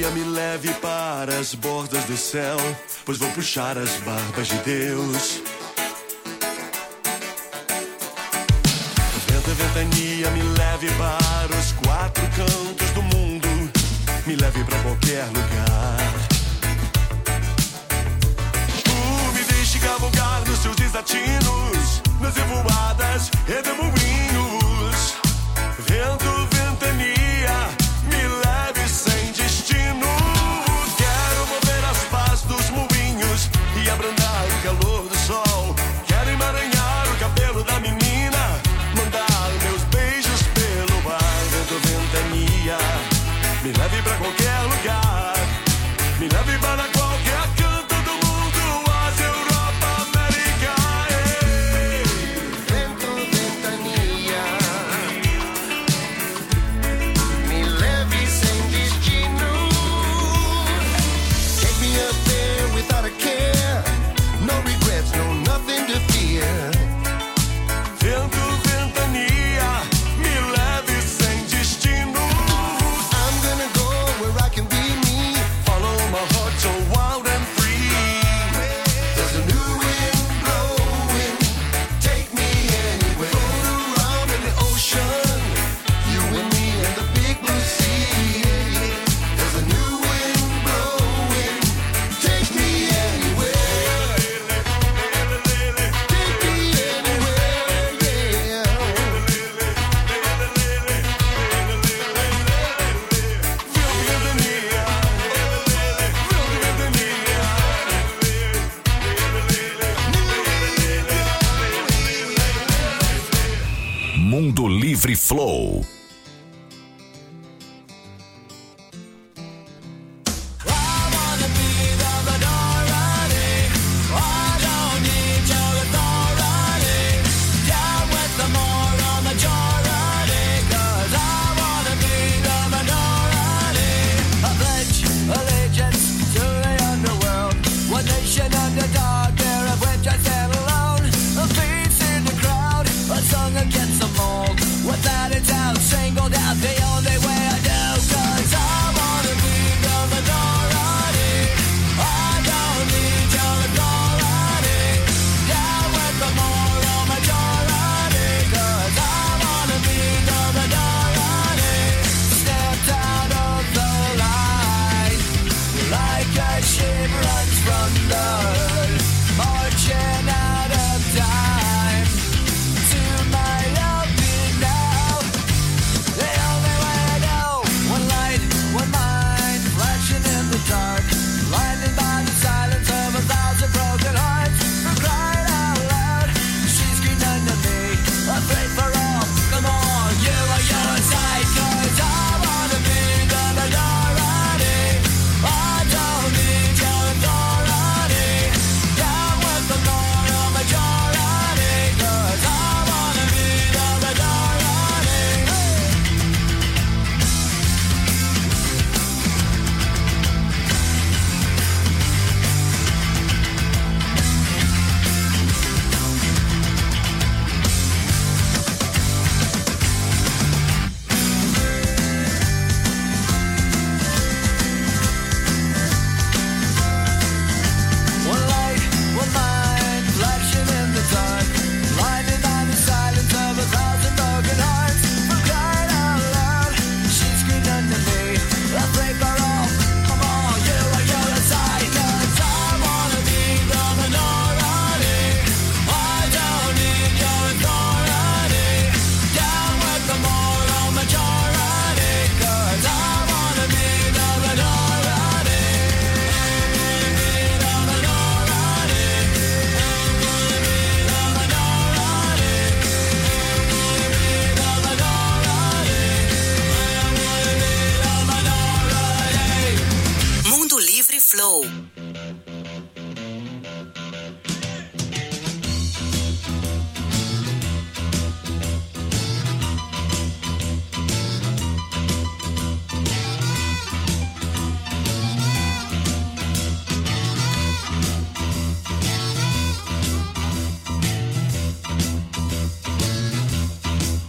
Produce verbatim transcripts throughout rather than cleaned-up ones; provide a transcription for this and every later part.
ventania me leve para as bordas do céu, pois vou puxar as barbas de Deus. Venta, ventania me leve para os quatro cantos do mundo, me leve para qualquer lugar. Uh, me deixe cavalgar nos seus desatinos, nas revoadas e redemoinhos. Vento, ventania, me leve sem destino. Quero mover as pás dos moinhos e abrandar o calor do sol. Quero emaranhar o cabelo da menina, mandar meus beijos pelo ar. Vento, ventania, me leve pra qualquer lugar, me leve para qualquer canto do mundo, Ásia, Europa, América. Ei. Vento, ventania, me leve sem destino. Take me up there without a care, no regrets, no nothing to fear. Vento, ventania, me leve sem destino. I'm gonna go where I can be me, Follow my heart so wild and free. there's a new wind blowing, take me anywhere. Float around in the ocean, you and me and the big blue sea. There's a new wind blowing, take me anywhere. Take me anywhere, yeah. Mundo Livre Flow. Against them all, without a doubt, singled out the only way I do. 'Cause I wanna be the minority. I don't need your authority. Down with the moral majority. 'Cause I wanna be the minority. Stepped out of the line, like a ship runs from the herd, marching out of time. To my love now, the only way I know. One light, one mind, flashing in the dark, blinded by the silence of a thousand broken hearts. For crying out loud, she screamed under me, afraid for all. Come on, you are your side, 'cause I wanna be the minority. I don't need your authority. Down with the moral majority, 'cause I wanna be the minority. One light, one mind, flashing in the dark, blinded by the silence of a thousand broken hearts. For crying out loud, she screamed under me, afraid for all. Come on, you are your side, 'cause I wanna be the minority. I don't need your authority. Down with the moral majority, 'cause I wanna be the minority. The minority. Mundo Livre Flow.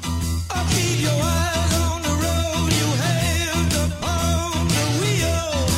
I'll keep your eyes on the road, you hands upon the wheel.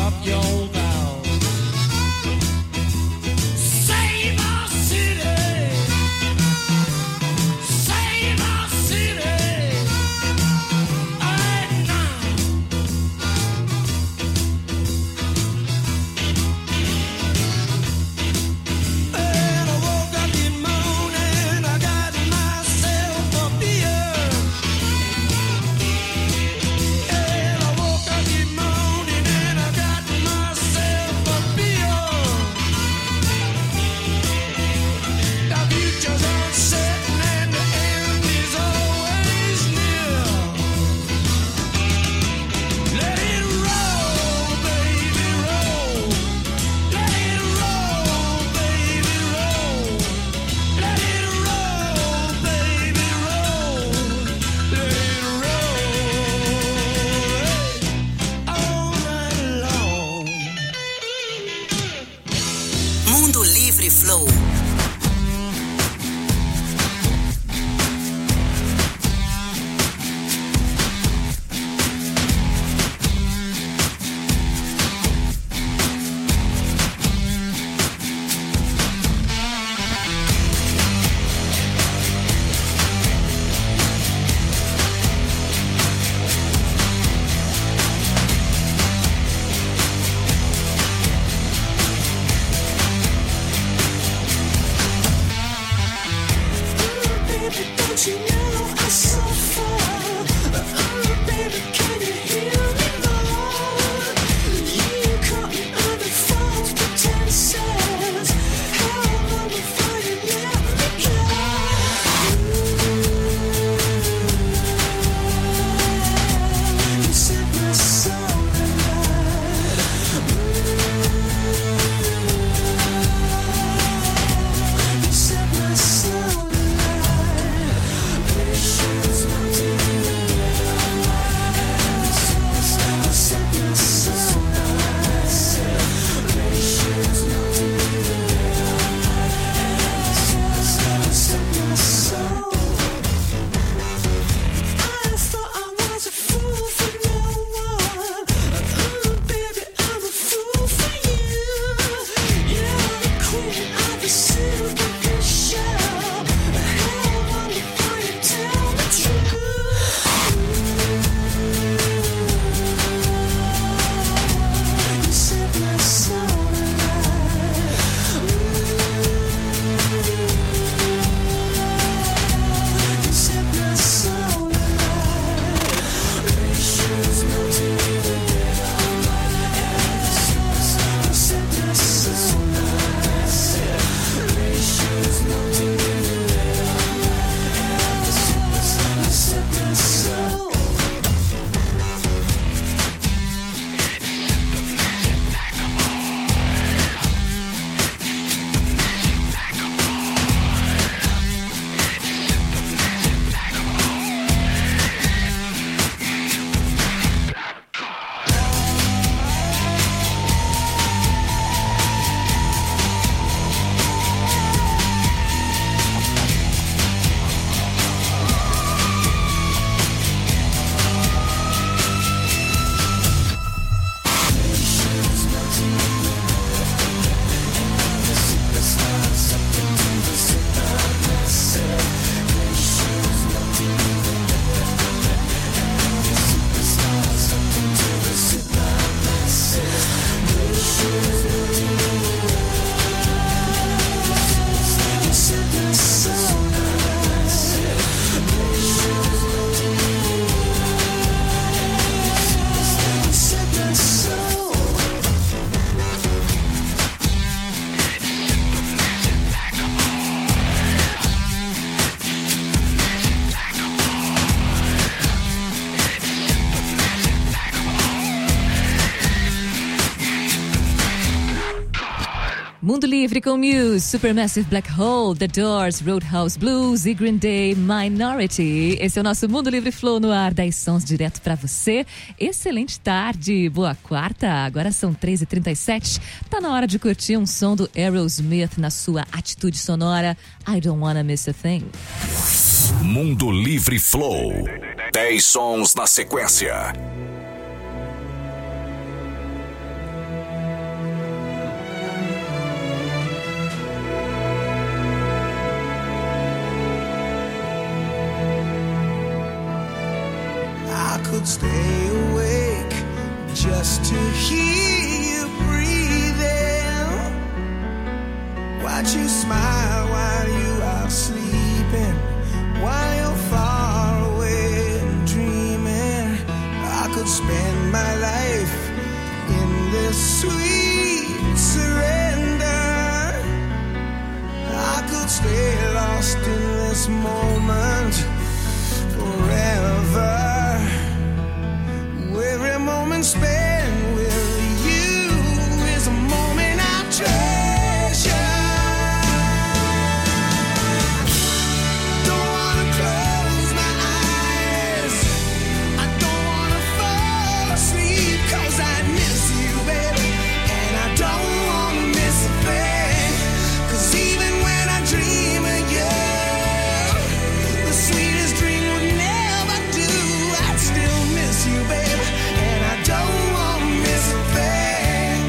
up your vows. Save our city, save our city, right now. And I woke up this morning, I got myself a beer. And I woke up this morning and I got myself a beer. The future's uncertain and the end is always near. Let it roll, baby, roll. Let it roll, baby, roll. Let it roll, baby, roll. Let it roll all night long. Mundo Livre Flow. Baby, don't you know I suffer? Oh, baby, can you hear me now? You caught me under false pretenses. How long before you let me go? You set my soul alight. You set my soul alight. Patience melting in the air. You set my soul alight. Patience melting in the air. You set my soul. I thought I was a fool for no one. Oh, baby, I'm a fool for you. You're the queen of the superficial. How long before you tell the truth? You set my soul alight. You set my soul alight. Patience melting in the air. You set my soul alight. Patience melting in the air. You set my soul. You set my soul alight. You set my soul. Mundo Livre com Muse, Supermassive Black Hole, The Doors, Roadhouse Blues e Green Day Minority. Esse é o nosso Mundo Livre Flow no ar, dez sons direto pra você. Excelente tarde, boa quarta, agora são três e trinta e sete. Tá na hora de curtir um som do Aerosmith na sua atitude sonora. I Don't Wanna Miss a Thing. Mundo Livre Flow. dez sons na sequência. could stay awake just to hear you breathing. Watch you smile while you are sleeping, while you're far away and dreaming. I could spend my life in this sweet surrender. I could stay lost in this moment forever. Every moment spent with you is a moment I treasure. Don't wanna close my eyes, I don't wanna fall asleep, 'cause I miss you, baby, and I don't wanna miss a thing. 'Cause even when I dream of you, the sweetest dream would never do. I'd still miss you, baby, and I don't wanna miss a thing.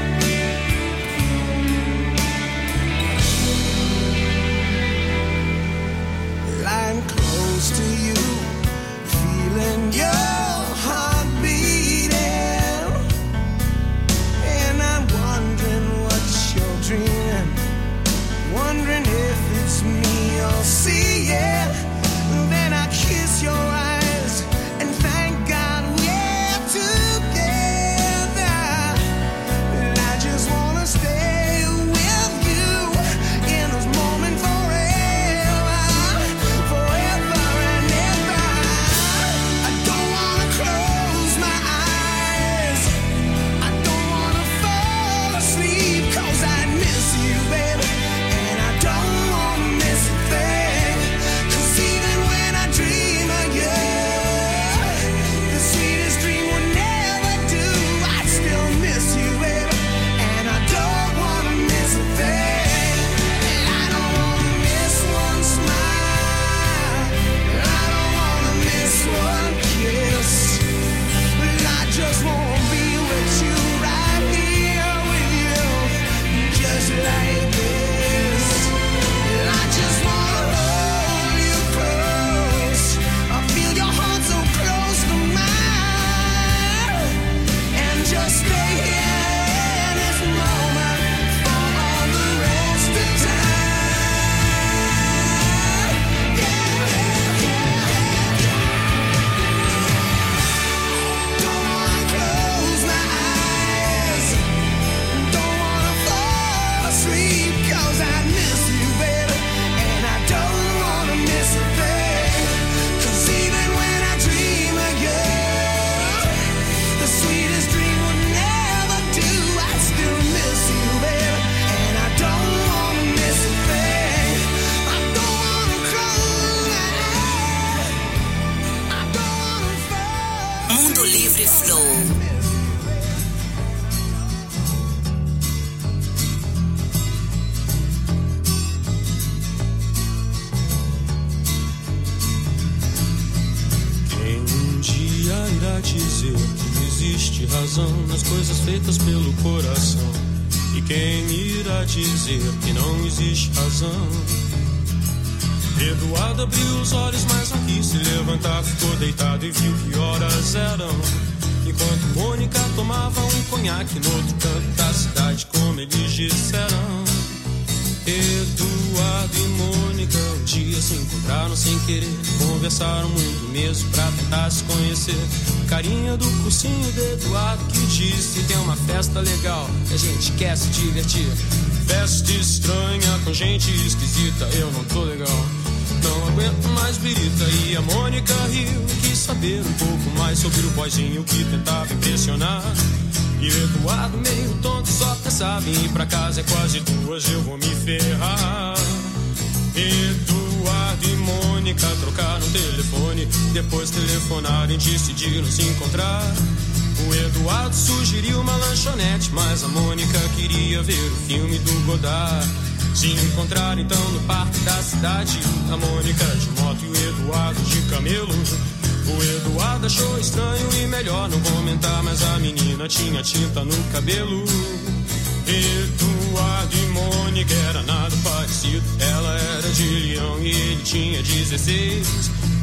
Lying close to you, feeling your heart beating, and I'm wondering what you're dreaming, wondering if it's me you're seeing. Then I kiss your eyes and thank God we're together. And I just wanna stay with you in this moment forever, forever and ever. I don't wanna close my eyes, I don't wanna fall asleep, 'cause I miss you, baby, and I don't wanna miss a thing. 'Cause even when I dream of you, the sweetest dream would never do. I'd still miss you, baby, and I don't wanna miss a thing. And I don't wanna miss one smile, and I don't wanna miss one kiss, but I just wanna be with you, right here with you, just like this. And I just wanna hold you close, I feel your heart so close to mine, and just stay here in this moment for all the rest of time. Yeah, yeah, yeah, yeah. Don't wanna close my eyes, don't wanna fall asleep, 'cause I miss you, baby, and I don't wanna miss a thing. 'Cause even when I dream of you, the sweetest dream would never do. I still miss you, baby, and I don't wanna miss a thing. I don't wanna close my eyes, I don't wanna fall. Mundo Livre Flow. Quem um dia irá dizer que existe razão nas coisas feitas pelo coração? E quem irá dizer que não existe razão? Eduardo abriu os olhos, mas não quis se levantar. Ficou deitado e viu que horas eram. Enquanto Mônica tomava um conhaque no outro canto da cidade, como eles disseram. Eduardo e Mônica um dia se encontraram sem querer. Conversaram muito mesmo pra tentar se conhecer. Carinha do cursinho de Eduardo que disse: tem uma festa legal que a gente quer se divertir. Festa estranha com gente esquisita, eu não tô legal, não aguento mais birita. E a Mônica riu, quis saber um pouco mais sobre o boyzinho que tentava impressionar. E o Eduardo meio tonto só pensava em ir pra casa, é quase duas, eu vou me ferrar. Eduardo e Mônica trocaram telefone, depois telefonaram e decidiram se encontrar. O Eduardo sugeriu uma lanchonete, mas a Mônica queria ver o filme do Godard. Se encontraram então no parque da cidade, a Mônica de moto e o Eduardo de camelo. O Eduardo achou estranho e melhor não comentar, mas a menina tinha tinta no cabelo. Eduardo e Mônica era nada parecido, ela era de Leão e ele tinha dezesseis.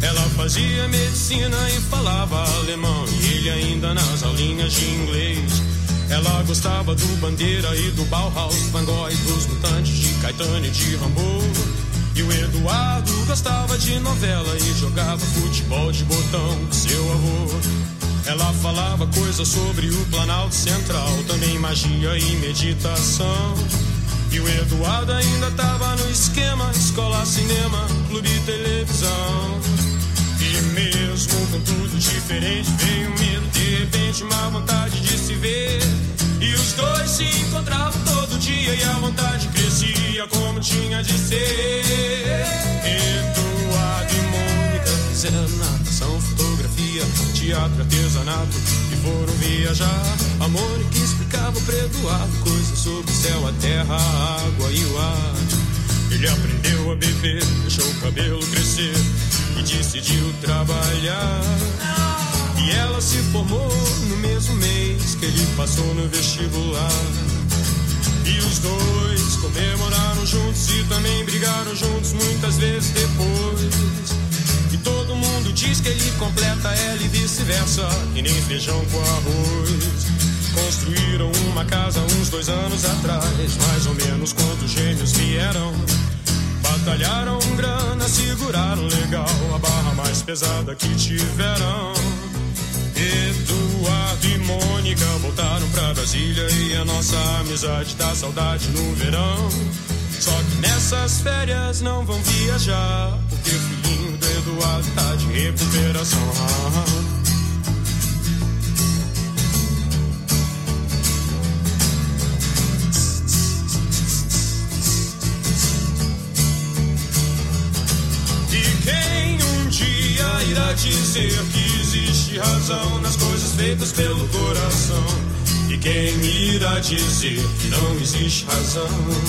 Ela fazia medicina e falava alemão, e ele ainda nas aulinhas de inglês. Ela gostava do Bandeira e do Bauhaus, Van Gogh, dos Mutantes, de Caetano e de Rambo. E o Eduardo gostava de novela e jogava futebol de botão com seu avô. Ela falava coisas sobre o Planalto Central, também magia e meditação. E o Eduardo ainda tava no esquema, escola, cinema, clube e televisão. E mesmo com tudo diferente, veio um medo, de repente uma vontade de se ver. E os dois se encontravam todo dia e a vontade crescia como tinha de ser. Eduardo e Mônica fizeram natação, fotografia, teatro, artesanato e foram viajar. A Mônica explicava para Eduardo coisas sobre o céu, a terra, a água e o ar. Ele aprendeu a beber, deixou o cabelo crescer e decidiu trabalhar. E ela se formou no mesmo mês que ele passou no vestibular. E os dois comemoraram juntos e também brigaram juntos muitas vezes depois. E todo mundo diz que ele completa ela e vice-versa, e nem feijão com arroz. Construíram uma casa uns dois anos atrás, mais ou menos quando os gêmeos vieram. Batalharam grana, seguraram legal a barra mais pesada que tiveram. Eduardo e Mônica voltaram pra Brasília e a nossa amizade dá saudade no verão. Só que nessas férias não vão viajar, porque o filhinho do Eduardo tá de recuperação. Irá dizer que existe razão nas coisas feitas pelo coração. E quem irá dizer que não existe razão?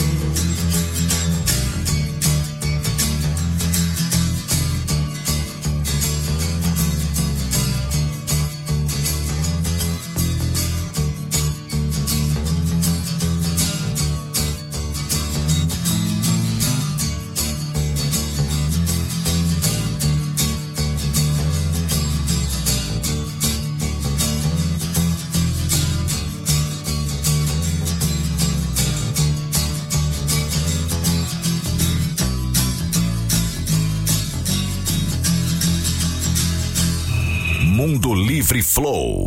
Mundo Livre Flow.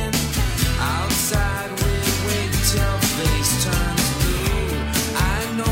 I know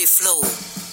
Livre Flow.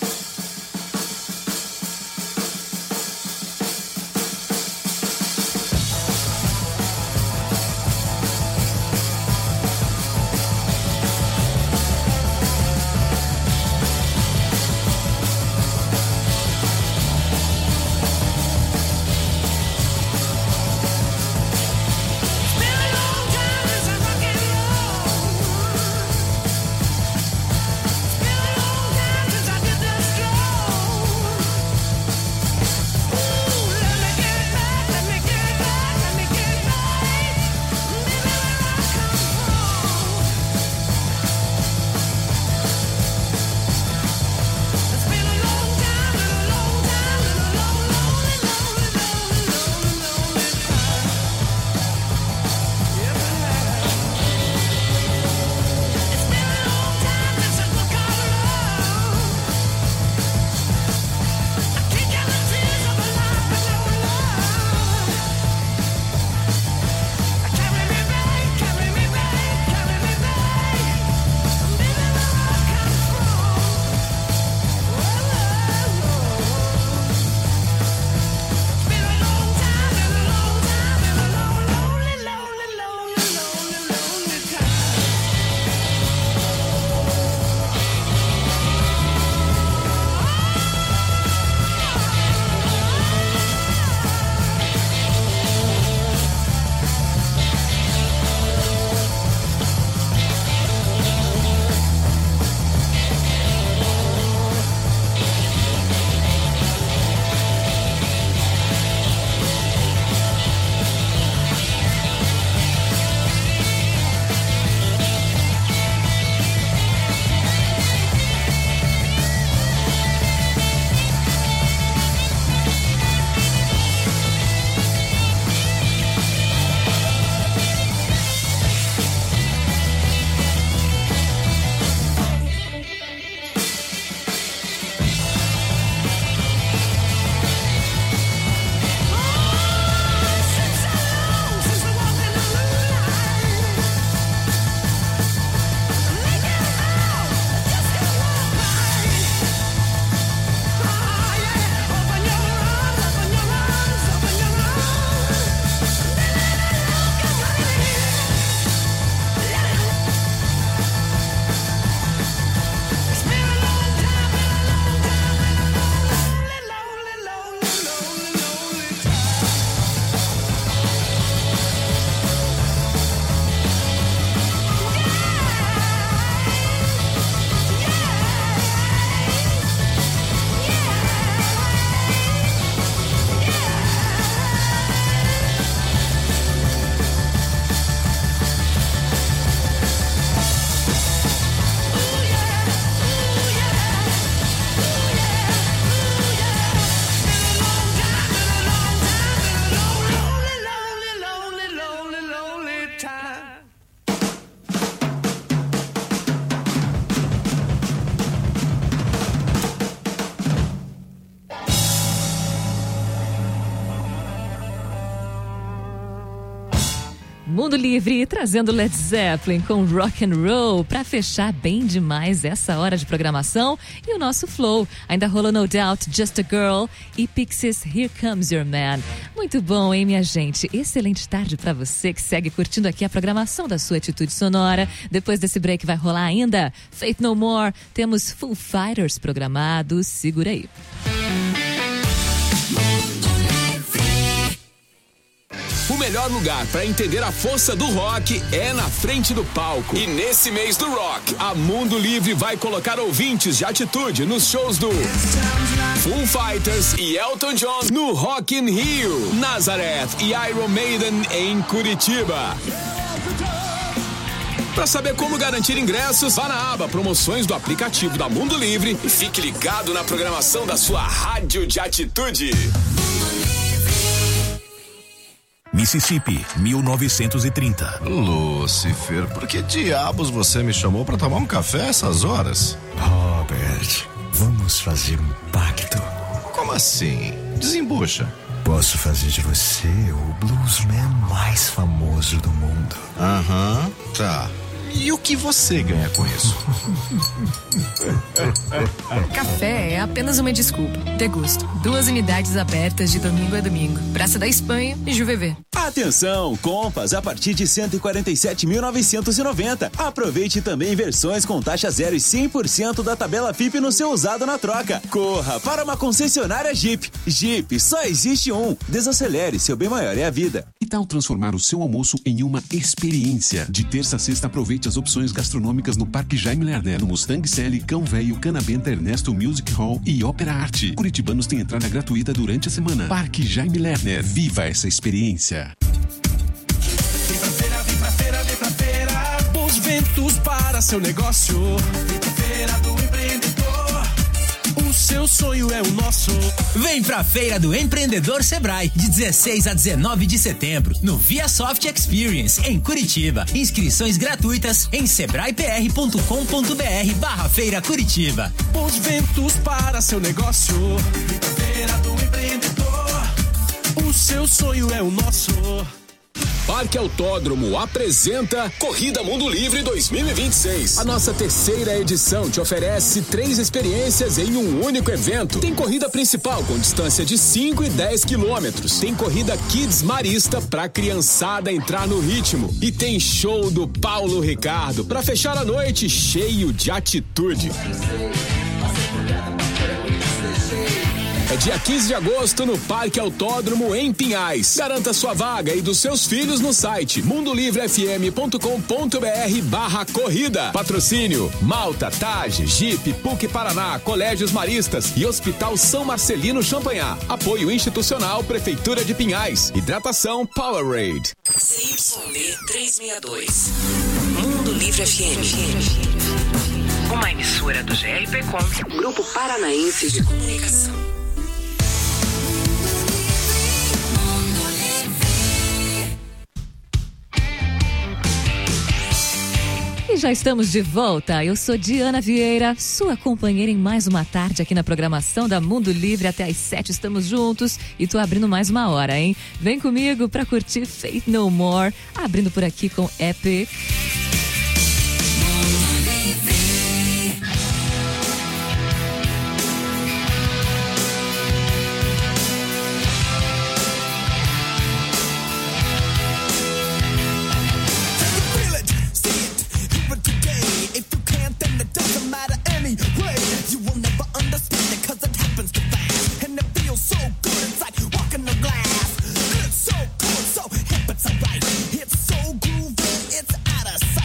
Mundo Livre trazendo Led Zeppelin com rock and roll para fechar bem demais essa hora de programação e o nosso flow. Ainda rolou No Doubt, Just a Girl e Pixies, Here Comes Your Man. Muito bom, hein, minha gente? Excelente tarde para você que segue curtindo aqui a programação da sua Atitude Sonora. Depois desse break vai rolar ainda Faith No More, temos Foo Fighters programados, segura aí. O melhor lugar para entender a força do rock é na frente do palco. E nesse mês do rock, a Mundo Livre vai colocar ouvintes de Atitude nos shows do Foo Fighters e Elton John no Rock in Rio, Nazareth e Iron Maiden em Curitiba. Para saber como garantir ingressos, vá na aba Promoções do aplicativo da Mundo Livre e fique ligado na programação da sua rádio de Atitude. Mississippi, mil novecentos e trinta. Lúcifer, por que diabos você me chamou pra tomar um café essas horas? Robert, vamos fazer um pacto. Como assim? Desembucha. Posso fazer de você o bluesman mais famoso do mundo. Aham, tá. E o que você ganha com isso? Café é apenas uma desculpa. Degusto. Duas unidades abertas de domingo a domingo. Praça da Espanha e Juvevê. Atenção, Compass a partir de cento e quarenta e sete mil novecentos e noventa. Aproveite também versões com taxa zero e cem por cento da tabela F I P no seu usado na troca. Corra para uma concessionária Jeep. Jeep, só existe um. Desacelere, seu bem maior é a vida. Que tal transformar o seu almoço em uma experiência? De terça a sexta, aproveite as opções gastronômicas no Parque Jaime Lerner, no Mustang Sally, Cão Velho, Canabenta, Ernesto Music Hall e Ópera Arte. Curitibanos têm entrada gratuita durante a semana. Parque Jaime Lerner. Viva essa experiência. Vem pra feira, vem pra feira, vem pra feira. Bons ventos para seu negócio. Vem pra feira do empreendedor. O seu sonho é o nosso. Vem pra Feira do Empreendedor Sebrae, de dezesseis a dezenove de setembro, no ViaSoft Experience, em Curitiba. Inscrições gratuitas em sebraepr.com.br barra Feira Curitiba. Bons ventos para seu negócio. Vem pra Feira do Empreendedor. O seu sonho é o nosso. Parque Autódromo apresenta Corrida Mundo Livre dois mil e vinte e seis. A nossa terceira edição te oferece três experiências em um único evento. Tem corrida principal com distância de cinco e dez quilômetros. Tem corrida Kids Marista pra criançada entrar no ritmo. E tem show do Paulo Ricardo pra fechar a noite cheio de atitude. É dia quinze de agosto no Parque Autódromo em Pinhais. Garanta sua vaga e dos seus filhos no site mundolivrefm.com.br barra corrida. Patrocínio Malta, Tage, Jeep, P U C Paraná, Colégios Maristas e Hospital São Marcelino Champanhar. Apoio institucional Prefeitura de Pinhais. Hidratação Powerade. C Y B trezentos e sessenta e dois. Mundo Livre F M. Uma emissora do G R P Com, Grupo Paranaense de Comunicação. E já estamos de volta. Eu sou Diana Vieira, sua companheira em mais uma tarde aqui na programação da Mundo Livre. Até às sete estamos juntos e tô abrindo mais uma hora, hein? Vem comigo pra curtir Faith No More, abrindo por aqui com Epic. So good, so hip, it's alright. It's so groovy, it's out of sight.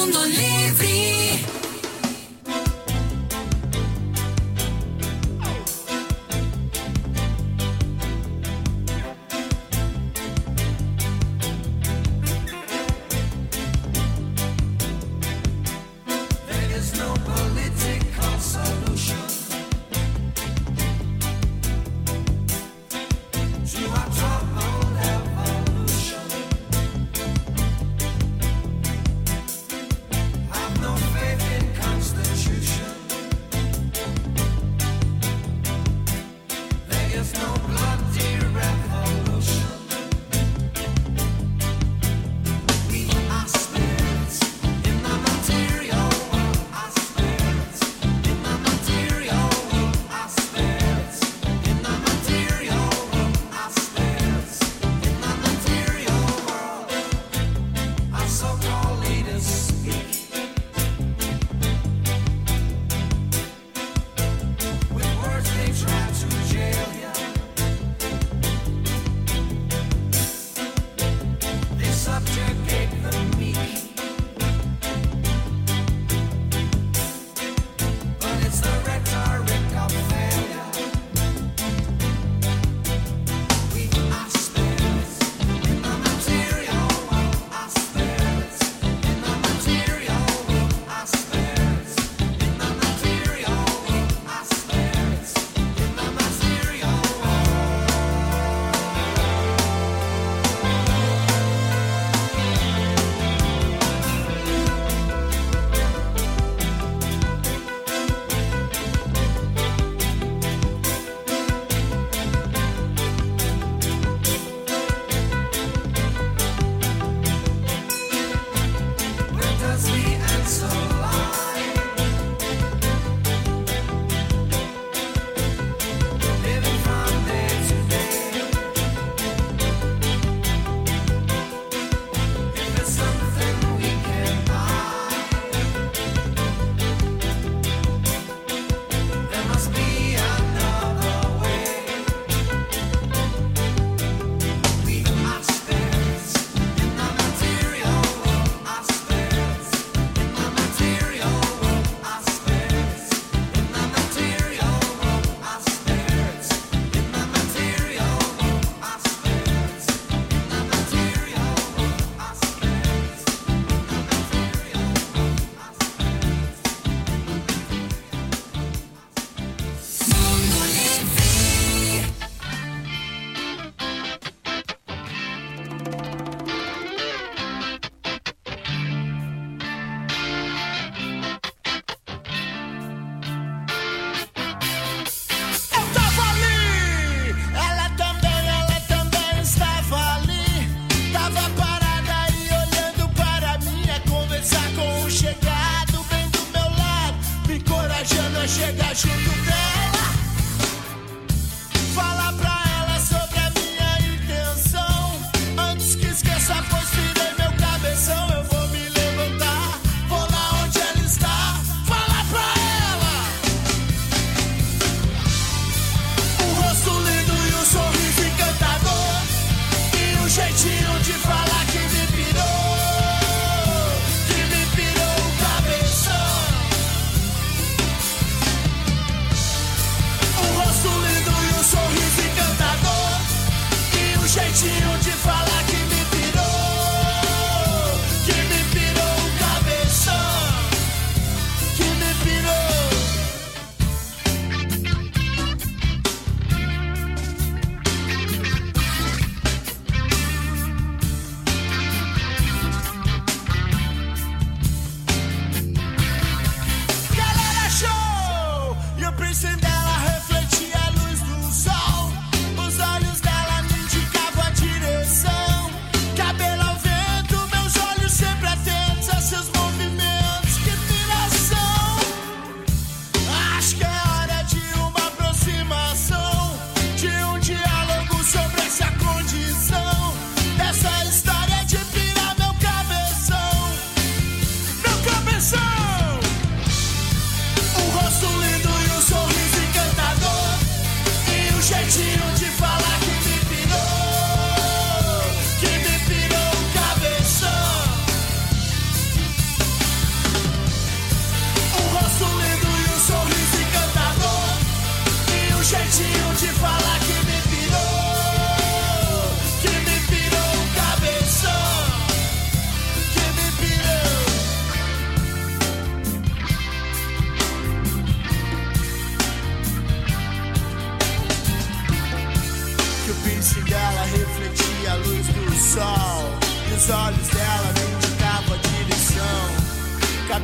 Mundo Livre. There is no political solution to our troubled evolution. Have no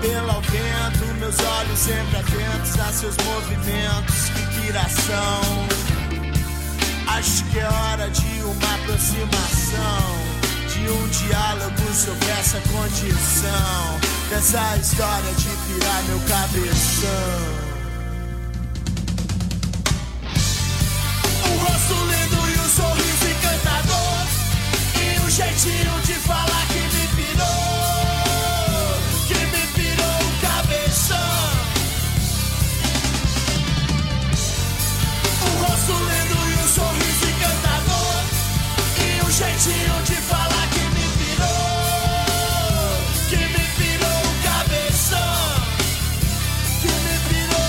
cabelo ao vento, meus olhos sempre atentos a seus movimentos. Que piração. Acho que é hora de uma aproximação, de um diálogo sobre essa condição, dessa história de pirar meu cabeção. O rosto lindo e o sorriso encantador, e um jeitinho de falar que me pirou, que me pirou o cabeção. O rosto lindo e o sorriso encantador, e um jeitinho de falar que me pirou, que me pirou o cabeção, que me pirou.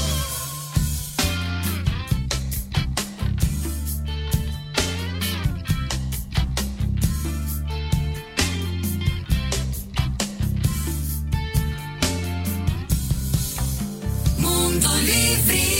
Mundo Livre.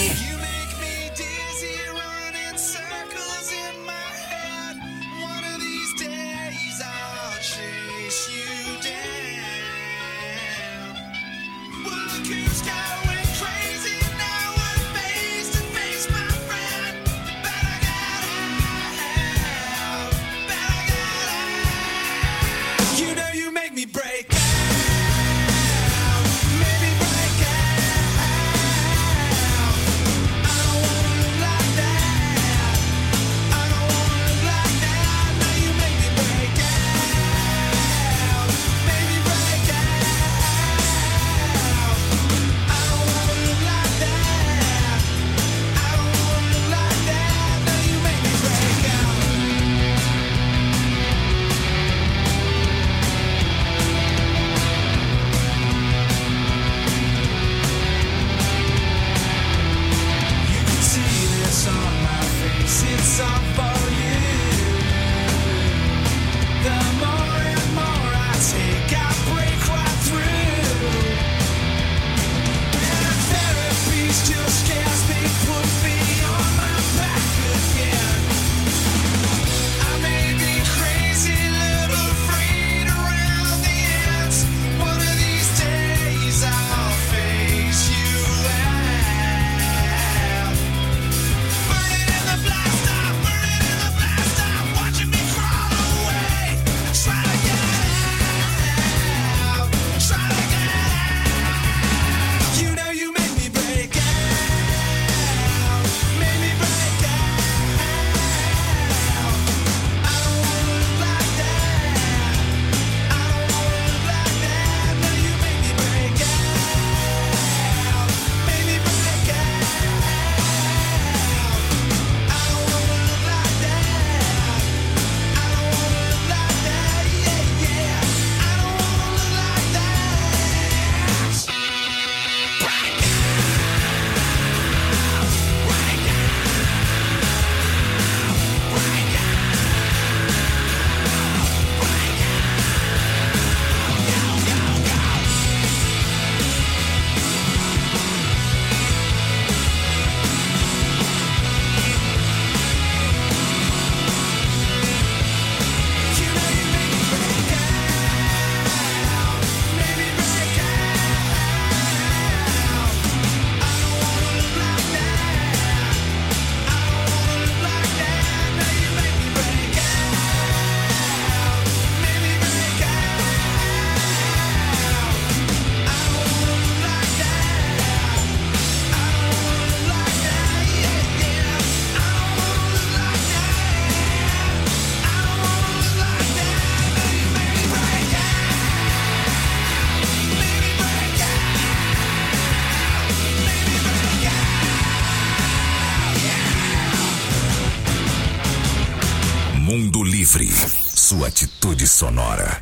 Mundo Livre, sua atitude sonora.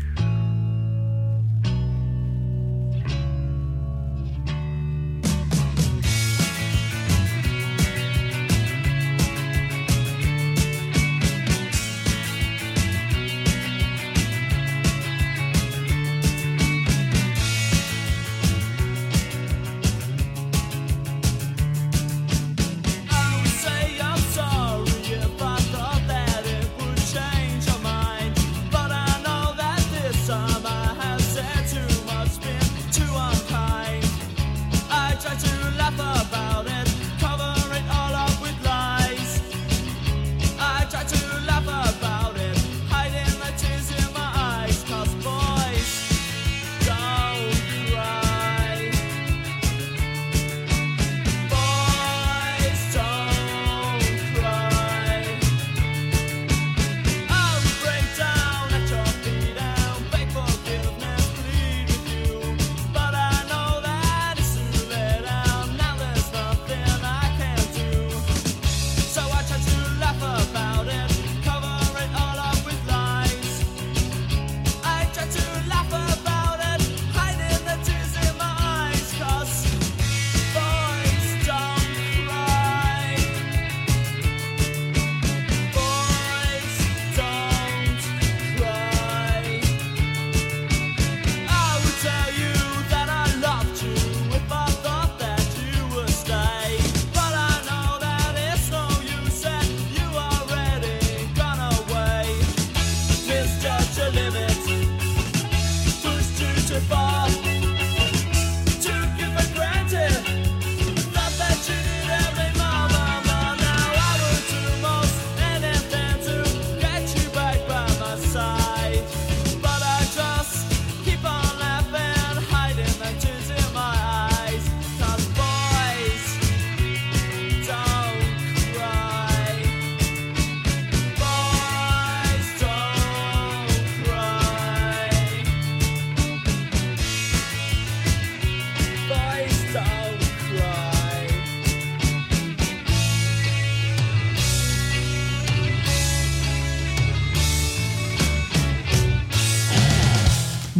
But I know that this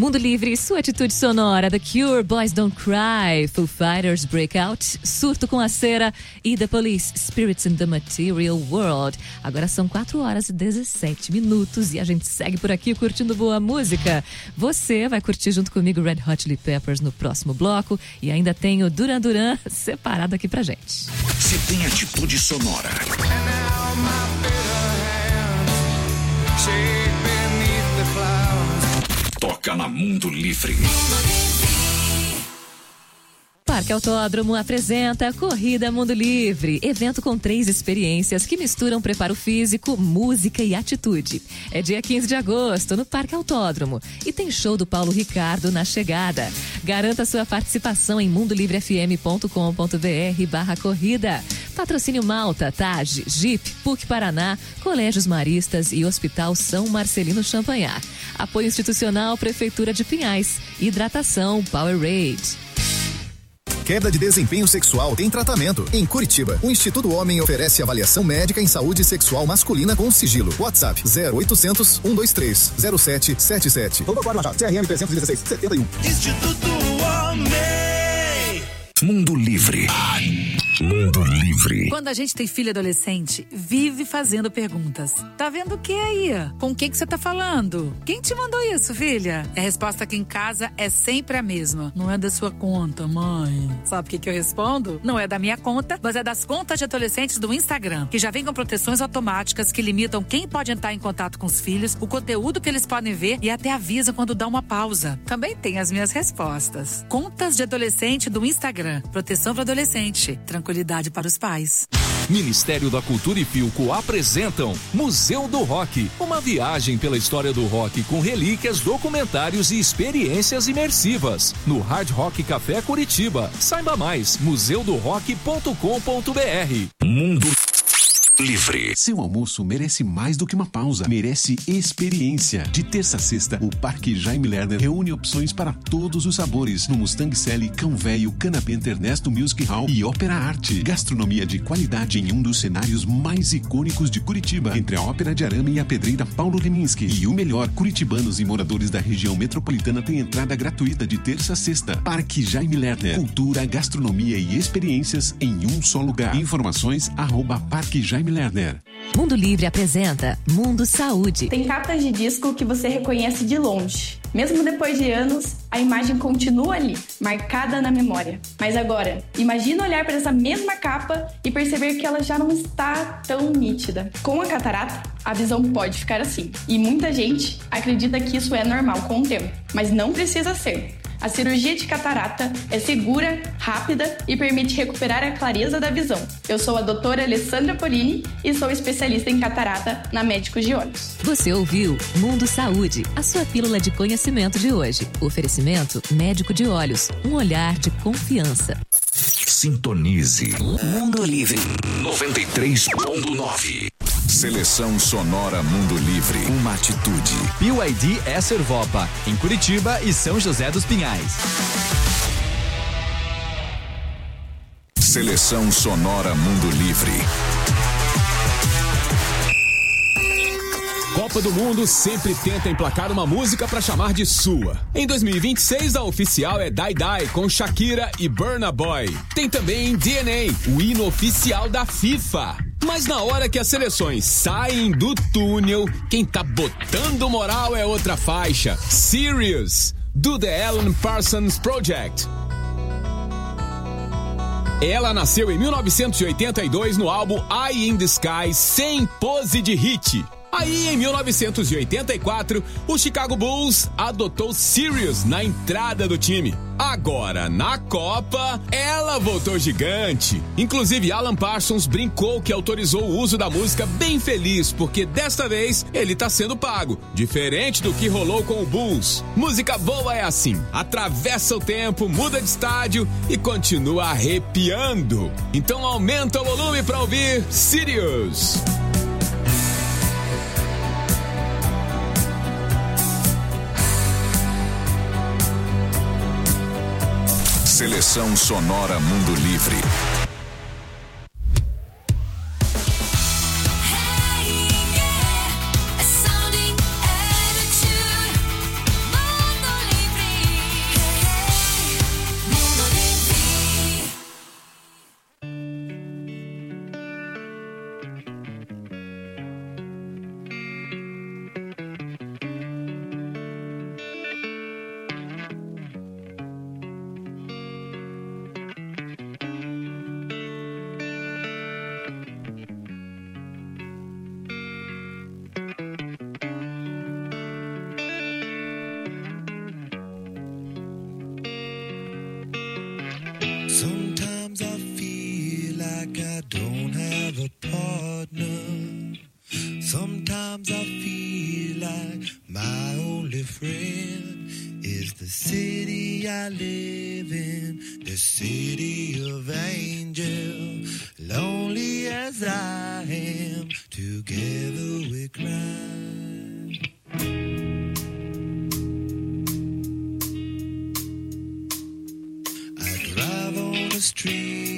Mundo Livre, sua atitude sonora. The Cure, Boys Don't Cry, Foo Fighters, Breakout, Surto com a Cera e The Police, Spirits in the Material World. Agora são quatro horas e dezessete minutos e a gente segue por aqui curtindo boa música. Você vai curtir junto comigo Red Hot Chili Peppers no próximo bloco e ainda tem o Duran Duran separado aqui pra gente. Se tem atitude sonora. Toca na Mundo Livre. Parque Autódromo apresenta Corrida Mundo Livre, evento com três experiências que misturam preparo físico, música e atitude. É dia quinze de agosto, no Parque Autódromo, e tem show do Paulo Ricardo na chegada. Garanta sua participação em mundolivrefm.com.br barra corrida. Patrocínio Malta, Tage, Jeep, P U C Paraná, Colégios Maristas e Hospital São Marcelino Champagnat. Apoio institucional Prefeitura de Pinhais. Hidratação Powerade. Queda de desempenho sexual tem tratamento. Em Curitiba, o Instituto Homem oferece avaliação médica em saúde sexual masculina com sigilo. WhatsApp zero oitocentos, cento e vinte e três, zero sete sete sete. C R M trezentos e dezesseis, setenta e um. Instituto Homem. Mundo Livre. Mundo Livre. Quando a gente tem filho adolescente, vive fazendo perguntas. Tá vendo o que aí? Com quem que você tá falando? Quem te mandou isso, filha? A resposta aqui em casa é sempre a mesma. Não é da sua conta, mãe. Sabe o que que eu respondo? Não é da minha conta, mas é das contas de adolescentes do Instagram, que já vem com proteções automáticas que limitam quem pode entrar em contato com os filhos, o conteúdo que eles podem ver e até avisa quando dá uma pausa. Também tem as minhas respostas. Contas de adolescente do Instagram. Proteção para adolescente. Tranquilidade para os pais. Ministério da Cultura e Philco apresentam Museu do Rock, uma viagem pela história do rock com relíquias, documentários e experiências imersivas no Hard Rock Café Curitiba. Saiba mais, museu do rock ponto com ponto br. Mundo Livre. Seu almoço merece mais do que uma pausa, merece experiência. De terça a sexta, o Parque Jaime Lerner reúne opções para todos os sabores no Mustang Sally, Cão Velho, Canabenta Ernesto Music Hall e Ópera Arte. Gastronomia de qualidade em um dos cenários mais icônicos de Curitiba, entre a Ópera de Arame e a Pedreira Paulo Leminski. E o melhor, curitibanos e moradores da região metropolitana têm entrada gratuita de terça a sexta. Parque Jaime Lerner. Cultura, gastronomia e experiências em um só lugar. Informações arroba Parque Jaime Lerner. Mundo Livre apresenta Mundo Saúde. Tem capas de disco que você reconhece de longe. Mesmo depois de anos, a imagem continua ali, marcada na memória. Mas agora, imagina olhar para essa mesma capa e perceber que ela já não está tão nítida. Com a catarata, a visão pode ficar assim. E muita gente acredita que isso é normal com o tempo, mas não precisa ser. A cirurgia de catarata é segura, rápida e permite recuperar a clareza da visão. Eu sou a doutora Alessandra Polini e sou especialista em catarata na Médicos de Olhos. Você ouviu Mundo Saúde, a sua pílula de conhecimento de hoje. Oferecimento Médico de Olhos, um olhar de confiança. Sintonize Mundo Livre noventa e três ponto nove. Seleção Sonora Mundo Livre. Uma atitude. B Y D é Servopa, em Curitiba e São José dos Pinhais. Seleção Sonora Mundo Livre. Copa do Mundo sempre tenta emplacar uma música pra chamar de sua. Em dois mil e vinte e seis, a oficial é Die Die, com Shakira e Burna Boy. Tem também D N A, o hino oficial da FIFA. Mas na hora que as seleções saem do túnel, quem tá botando moral é outra faixa. Serious, do The Alan Parsons Project. Ela nasceu em mil novecentos e oitenta e dois no álbum Eye in the Sky, sem pose de hit. Aí, em mil novecentos e oitenta e quatro, o Chicago Bulls adotou Sirius na entrada do time. Agora, na Copa, ela voltou gigante. Inclusive, Alan Parsons brincou que autorizou o uso da música bem feliz, porque desta vez ele tá sendo pago, diferente do que rolou com o Bulls. Música boa é assim, atravessa o tempo, muda de estádio e continua arrepiando. Então aumenta o volume pra ouvir Sirius. Seleção Sonora Mundo Livre. the city I live in, the city of angel. Lonely as I am, together we cry. I drive on the street